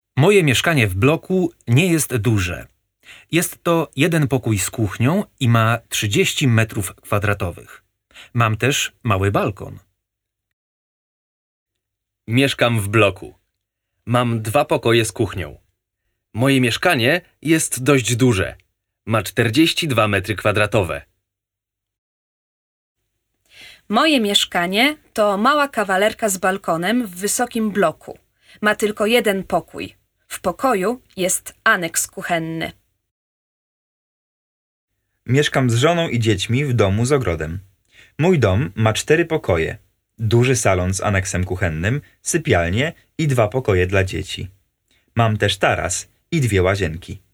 Moje mieszkanie w bloku nie jest duże. Jest to jeden pokój z kuchnią i ma 30 metrów kwadratowych. Mam też mały balkon. Mieszkam w bloku. Mam 2 pokoje z kuchnią. Moje mieszkanie jest dość duże. Ma 42 metry kwadratowe. Moje mieszkanie to mała kawalerka z balkonem w wysokim bloku. Ma tylko jeden pokój. W pokoju jest aneks kuchenny. Mieszkam z żoną i dziećmi w domu z ogrodem. Mój dom ma 4 pokoje. Duży salon z aneksem kuchennym, sypialnię i 2 pokoje dla dzieci. Mam też taras i 2 łazienki.